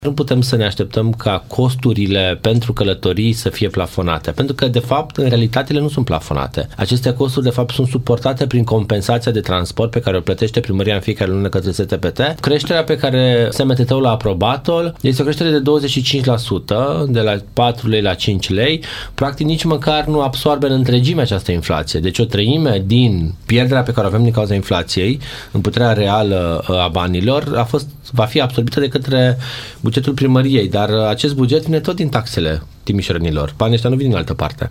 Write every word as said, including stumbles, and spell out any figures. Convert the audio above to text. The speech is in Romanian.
Nu putem să ne așteptăm ca costurile pentru călătorii să fie plafonate, pentru că, de fapt, în realitate, ele nu sunt plafonate. Aceste costuri, de fapt, sunt suportate prin compensația de transport pe care o plătește primăria în fiecare lună către S T P T. Creșterea pe care S M T T-ul a aprobat-o este o creștere de douăzeci și cinci la sută, de la patru lei la cinci lei. Practic, nici măcar nu absorbe în întregime această inflație. Deci, o treime din pierderea pe care o avem din cauza inflației, în puterea reală a banilor, a fost, va fi absorbită de către bugetul primăriei, dar acest buget vine tot din taxele timișorenilor. Banii ăștia nu vin din altă parte.